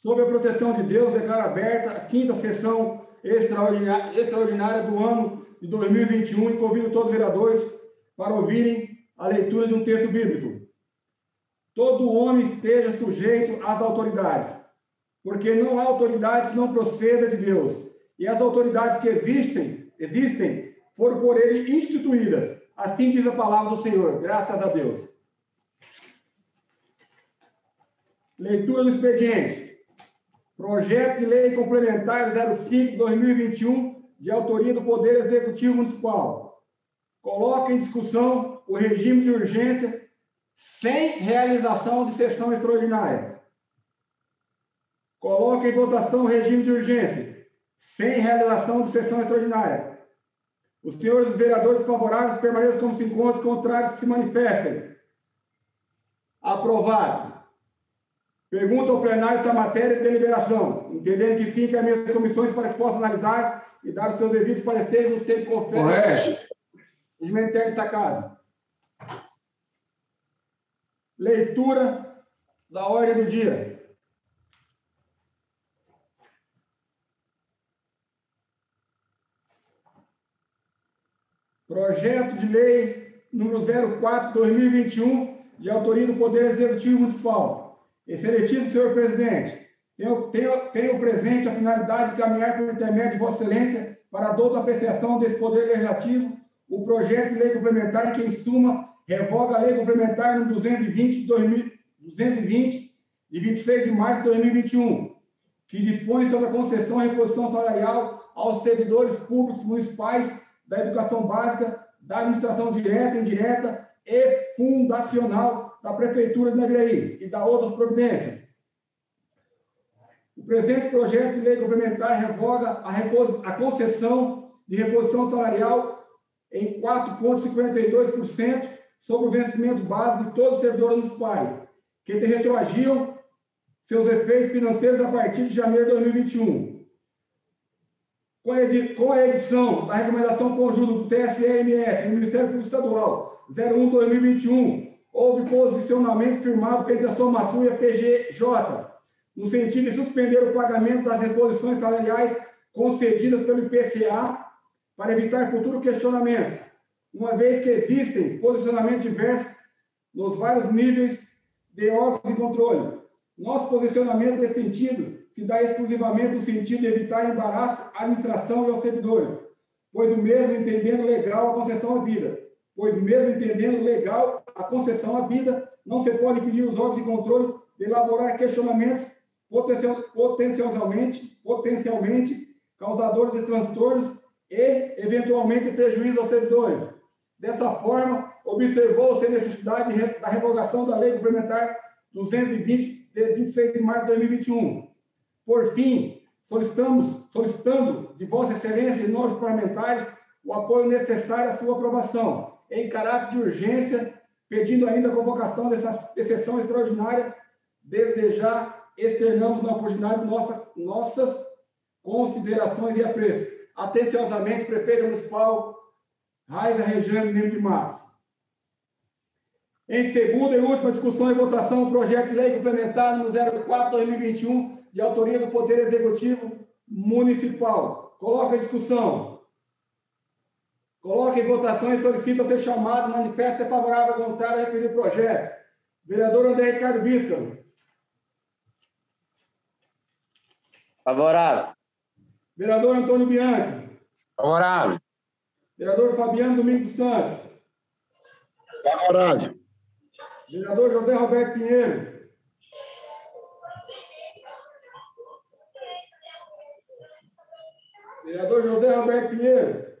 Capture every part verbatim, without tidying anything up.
Sob a proteção de Deus, declaro aberta a quinta sessão extraordinária, extraordinária do ano de dois mil e vinte e um e convido todos os vereadores para ouvirem a leitura de um texto bíblico. Todo homem esteja sujeito às autoridades, porque não há autoridade que não proceda de Deus, e as autoridades que existem, existem foram por ele instituídas. Assim diz a palavra do Senhor, graças a Deus. Leitura do expediente. Projeto de Lei Complementar zero cinco barra dois mil e vinte e um, de autoria do Poder Executivo Municipal. Coloca em discussão o regime de urgência sem realização de sessão extraordinária. Coloca em votação o regime de urgência sem realização de sessão extraordinária. Os senhores vereadores favoráveis permaneçam como se encontram, contrários se manifestem. Aprovado. Pergunta ao plenário esta matéria de deliberação, entendendo que sim, que as minhas comissões para que possam analisar e dar os seus devidos pareceres no tempo confere. Os ministérios dessa casa. Leitura da ordem do dia. Projeto de Lei número zero quatro barra dois mil e vinte e um, de autoria do Poder Executivo Municipal. Excelentíssimo senhor presidente, tenho, tenho, tenho presente a finalidade de caminhar por intermédio de Vossa Excelência para a douta apreciação desse Poder Legislativo o projeto de lei complementar que, em suma, revoga a Lei Complementar número duzentos e vinte, de vinte e seis de março de dois mil e vinte e um, que dispõe sobre a concessão e reposição salarial aos servidores públicos municipais da educação básica, da administração direta, indireta e fundacional da Prefeitura de Naviraí e da outras providências. O presente projeto de lei complementar revoga a, repos... a concessão de reposição salarial em quatro vírgula cinquenta e dois por cento sobre o vencimento base de todos os servidores municipais, que retroagiam seus efeitos financeiros a partir de janeiro de dois mil e vinte e um. Com a, edi... Com a edição da recomendação conjunta do T S E M F e do Ministério Público Estadual zero um barra dois mil e vinte e um, houve posicionamento firmado entre a Somasul e a P G J, no sentido de suspender o pagamento das reposições salariais concedidas pelo I P C A para evitar futuros questionamentos, uma vez que existem posicionamentos diversos nos vários níveis de órgãos de controle. Nosso posicionamento nesse sentido se dá exclusivamente no sentido de evitar embaraço à administração e aos servidores, pois o mesmo entendendo legal a concessão à vida, pois mesmo entendendo legal a concessão à vida, não se pode impedir os órgãos de controle de elaborar questionamentos potencialmente, potencialmente causadores de transtornos e, eventualmente, prejuízo aos servidores. Dessa forma, observou-se a necessidade da revogação da Lei Complementar duzentos e vinte, de vinte e seis de março de dois mil e vinte e um. Por fim, solicitamos, solicitando de Vossa Excelência e nós parlamentares o apoio necessário à sua aprovação, em caráter de urgência, pedindo ainda a convocação dessa sessão extraordinária, desde já externamos na oportunidade nossa, nossas considerações e apreço. Atenciosamente, Prefeito Municipal Raiza Rejane Lima de Matos. Em segunda e última discussão e votação, o projeto de lei complementar número zero quatro barra dois mil e vinte e um, de autoria do Poder Executivo Municipal. Coloca em discussão. Coloca em votação e solicita ser chamado, manifesto ser favorável ou contrário ao referido projeto. Vereador André Ricardo Bíscaro. Favorável. Vereador Antônio Bianchi. Favorável. Vereador Fabiano Domingos Santos. Favorável. Vereador José Roberto Pinheiro. Vereador José Roberto Pinheiro.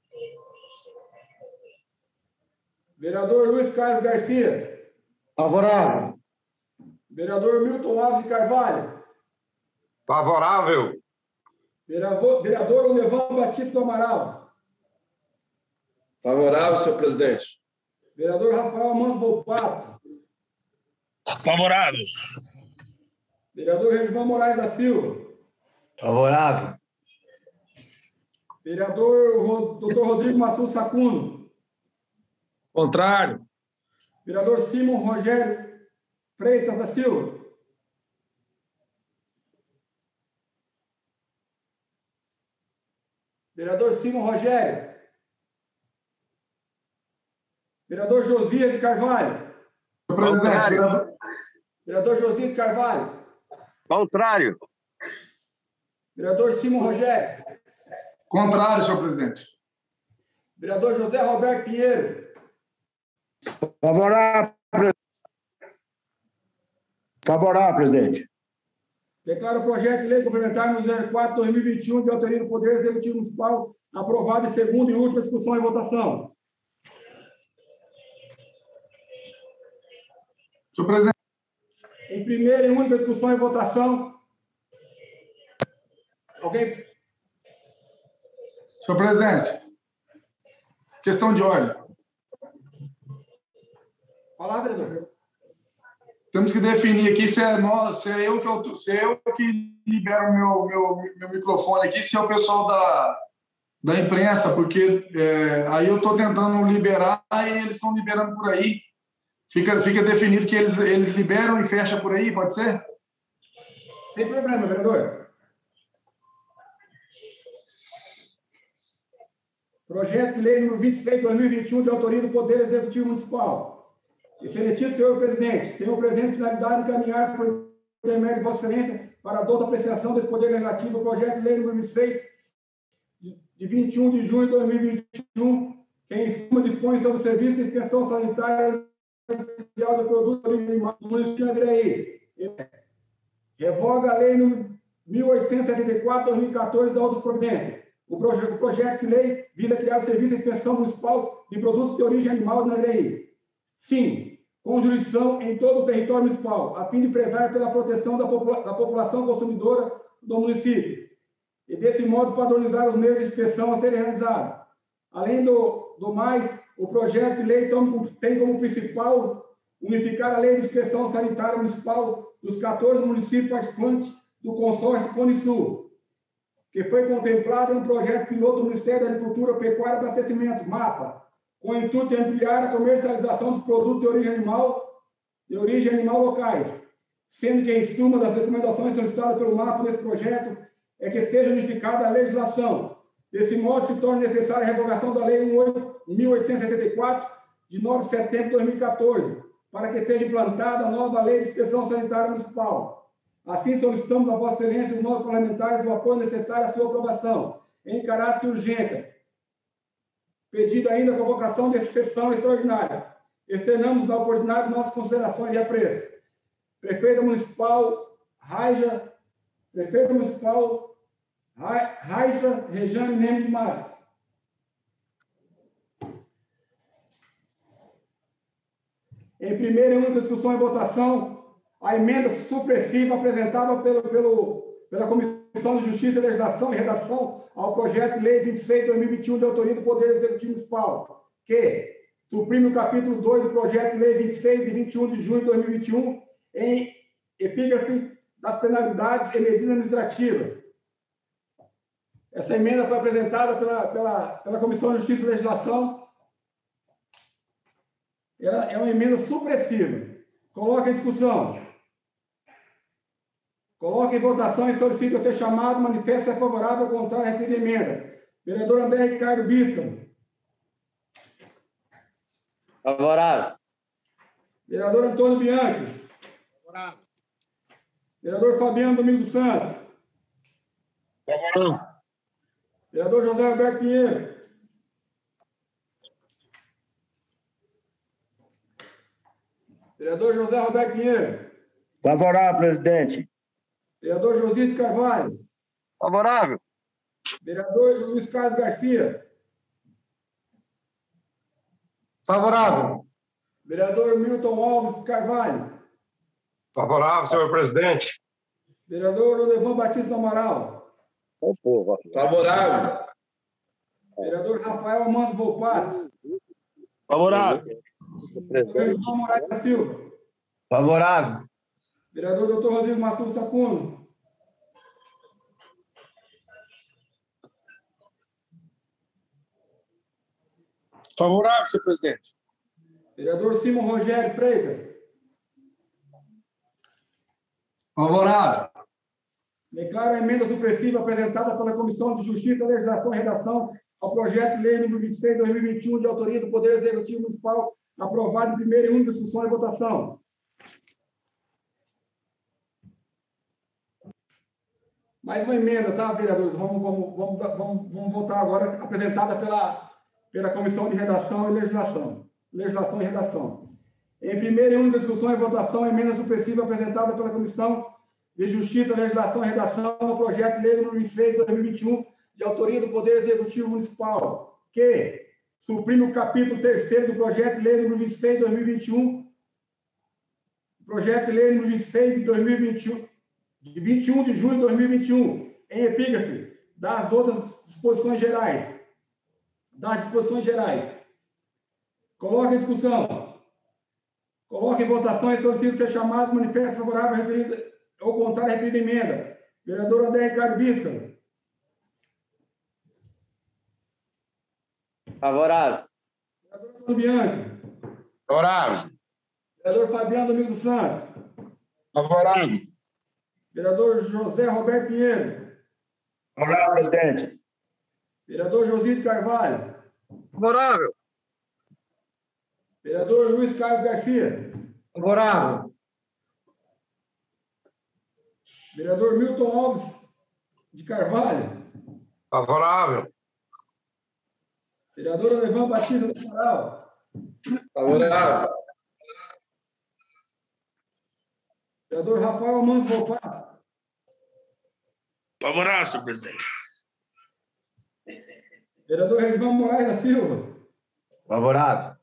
Vereador Luiz Carlos Garcia. Favorável. Vereador Milton Alves de Carvalho. Favorável. Vereador, vereador Levan Batista do Amaral. Favorável, senhor presidente. Vereador Rafael Manso Volpato. Favorável. Vereador Regivan Moraes da Silva. Favorável. Vereador doutor Rodrigo Massul Sacuno. Contrário. Vereador Simon Rogério Freitas da Silva. Vereador Simon Rogério. Vereador Josias de Carvalho. Senhor presidente, vereador... Vereador Josias de Carvalho. Contrário. Vereador Simon Rogério. Contrário, senhor presidente. Vereador José Roberto Pinheiro. Favorável. Favorável, presidente. Declaro o projeto de lei complementar número zero quatro barra dois mil e vinte e um de autoria do Poder Executivo Municipal aprovado em segunda e última discussão e votação. Senhor presidente. Em primeira e única discussão e votação. Alguém? Senhor presidente. Questão de ordem. Falar, vereador. Temos que definir aqui se é, nós, se é eu que eu, se é eu que libero o meu, meu, meu microfone aqui, se é o pessoal da, da imprensa, porque é, aí eu estou tentando liberar e eles estão liberando por aí. Fica, fica definido que eles, eles liberam e fecham por aí, pode ser? Sem problema, vereador. Projeto de lei número vinte e seis, dois mil e vinte e um, de autoria do Poder Executivo Municipal. Excelentíssimo senhor presidente, tenho o presente finalidade de encaminhar por intermédio de Vossa Excelência para a dota apreciação desse Poder Legislativo o projeto de lei número vinte e seis, de vinte e um de junho de dois mil e vinte e um, que em suma dispõe sobre o serviço de inspeção sanitária de produtos animais do município de Naviraí. Revoga a lei número mil oitocentos e setenta e quatro, dois mil e quatorze, da outras providências. O, proje o projeto de lei visa criar o Serviço de Inspeção Municipal de Produtos de Origem Animal de Naviraí. Sim, com jurisdição em todo o território municipal, a fim de prezar pela proteção da, popula da população consumidora do município e, desse modo, padronizar os meios de inspeção a serem realizados. Além do, do mais, o projeto de lei tem como principal unificar a lei de inspeção sanitária municipal dos quatorze municípios participantes do consórcio Conisul, que foi contemplado em um projeto piloto do Ministério da Agricultura, Pecuária e Abastecimento, MAPA, com o intuito de ampliar a comercialização dos produtos de origem animal, de origem animal locais, sendo que, em suma das recomendações solicitadas pelo MAPA nesse projeto, é que seja unificada a legislação. Desse modo, se torna necessária a revogação da Lei mil oitocentos e setenta e quatro, de nove de setembro de dois mil e quatorze, para que seja implantada a nova Lei de Inspeção Sanitária Municipal. Assim, solicitamos a Vossa Excelência e os novos parlamentares o apoio necessário à sua aprovação, em caráter de urgência. Pedido ainda a convocação de sessão extraordinária. Externamos na oportunidade nossas considerações e apreço. Prefeita Municipal Raija, Prefeita Municipal Raija Rejane Nemes de Matos. Em primeira e única discussão e votação, a emenda supressiva apresentada pelo, pelo, pela Comissão de Justiça, Legislação e Redação ao projeto de lei vinte e seis de dois mim e vinte e um de autoria do Poder Executivo Municipal, que suprime o capítulo dois do projeto de lei vinte e seis de vinte e um de junho de dois mil e vinte e um em epígrafe das penalidades e medidas administrativas. Essa emenda foi apresentada pela, pela, pela Comissão de Justiça e Legislação. Ela é uma emenda supressiva. Coloque em discussão. Coloque em votação e solicite a ser chamado, manifesto é favorável ou contrário à referida emenda. Vereador André Ricardo Biscamo. Favorável. Vereador Antônio Bianchi. Favorável. Vereador Fabiano Domingos Santos. Favorável. Vereador José Alberto Pinheiro. Vereador José Roberto Pinheiro. Favorável, presidente. Vereador Josias de Carvalho. Favorável. Vereador Luiz Carlos Garcia. Favorável. Vereador Milton Alves Carvalho. Favorável, senhor presidente. Vereador Olevan Batista do Amaral. Favorável. Vereador Rafael Amando Volpato. Favorável. Vereador João Moraes da Silva. Favorável. Vereador doutor Rodrigo Massudo Sacuno. Favorável, senhor presidente. Vereador Simon Rogério Freitas. Favorável. Declaro a emenda supressiva apresentada pela Comissão de Justiça, Legislação e Redação ao projeto de lei número vinte e seis, dois mil e vinte e um, de autoria do Poder Executivo Municipal, aprovado em primeira e única discussão e votação. Mais uma emenda, tá, vereadores? Vamos, vamos, vamos, vamos, vamos votar agora, apresentada pela, pela Comissão de Redação e Legislação. Legislação e Redação. Em primeira e única discussão e votação, emenda supressiva apresentada pela Comissão de Justiça, Legislação e Redação ao projeto de lei número vinte e seis, dois mil e vinte e um, de autoria do Poder Executivo Municipal, que suprime o capítulo terceiro do projeto de lei número vinte e seis, dois mil e vinte e um, projeto de lei número vinte e seis, de dois mil e vinte e um, de vinte e um de junho de dois mil e vinte e um, em epígrafe das outras disposições gerais. Das disposições gerais. Coloque em discussão. Coloque em votação e solicito ser chamado manifesto favorável referido, ou contrário à referida emenda. Vereador André Ricardo Bisca. Favorável. Vereador Antônio Bianchi. Favorável. Vereador Fabiano Domingo dos Santos. Favorável. Vereador José Roberto Pinheiro. Favorável, presidente. Vereador Josito Carvalho. Favorável. Vereador Luiz Carlos Garcia. Favorável. Vereador Milton Alves de Carvalho. Favorável. Vereador Levan Batista do Amaral. Favorável. Vereador Rafael Manso Volpato. Favorável, senhor presidente. Vereador Regivan Moraes da Silva. Favorável.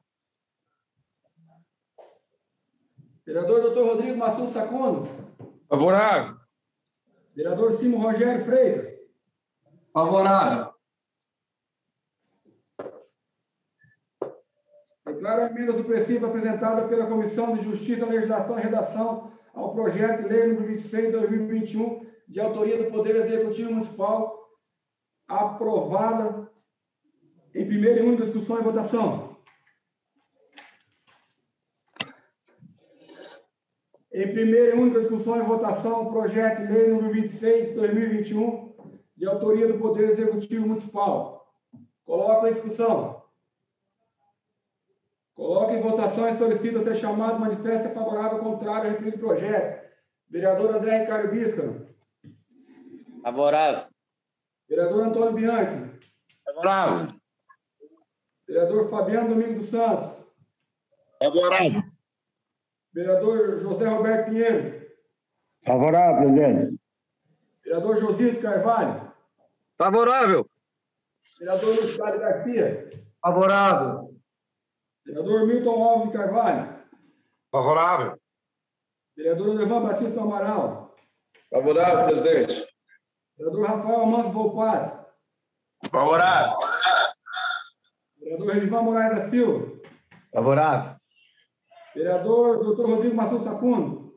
Vereador doutor Rodrigo Massun Sacuno. Favorável. Vereador Simo Rogério Freitas. Favorável. Declaro a emenda supressiva apresentada pela Comissão de Justiça, Legislação e Redação ao projeto de lei número vinte e seis, dois mil e vinte e um, de autoria do Poder Executivo Municipal, aprovada em primeira e única discussão e votação. Em primeira e única discussão e votação, o projeto de lei número vinte e seis, dois mil e vinte e um, de autoria do Poder Executivo Municipal. Coloco em discussão. Coloco em votação e solicito ser chamado manifesto favorável ou contrário ao referido projeto. Vereador André Ricardo Bisca. Favorável. Vereador Antônio Bianchi. Favorável. Vereador Fabiano Domingo dos Santos. Favorável. Vereador José Roberto Pinheiro. Favorável, presidente. Vereador Josito Carvalho. Favorável. Vereador Luiz Carlos Garcia. Favorável. Vereador Milton Alves de Carvalho. Favorável. Vereador Levan Batista do Amaral. Favorável, presidente. Vereador Rafael Manso Volpato. Favorável. Vereador Regivan Moraes da Silva. Favorável. Vereador doutor Rodrigo Massun Sacuno.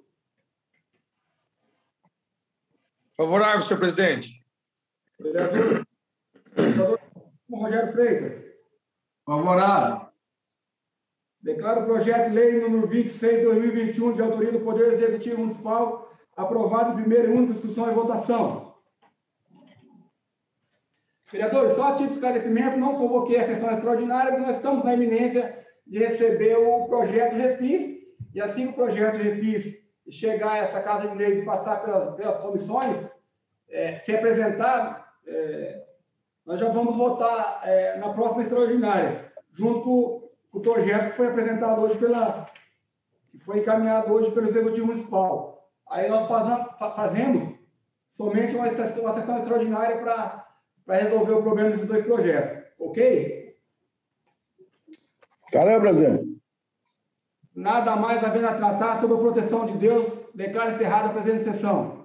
Favorável, senhor presidente. Vereador, vereador Rogério Freitas. Favorável. Declaro o projeto de lei número vinte e seis, dois mil e vinte e um, de autoria do Poder Executivo Municipal, aprovado em primeira e única discussão e votação. Vereadores, só a título de esclarecimento, não convoquei a sessão extraordinária, porque nós estamos na iminência de receber o projeto Refis, e assim que o projeto Refis chegar a essa Casa de Leis e passar pelas, pelas comissões, é, ser apresentado, é, nós já vamos votar é, na próxima extraordinária, junto com o projeto que foi apresentado hoje pela, que foi encaminhado hoje pelo Executivo Municipal. Aí nós fazamos, fazemos somente uma sessão, uma sessão extraordinária para para resolver o problema desses dois projetos. Ok? Caramba, presidente. Nada mais havendo a tratar sobre a proteção de Deus, declaro encerrada a presente sessão.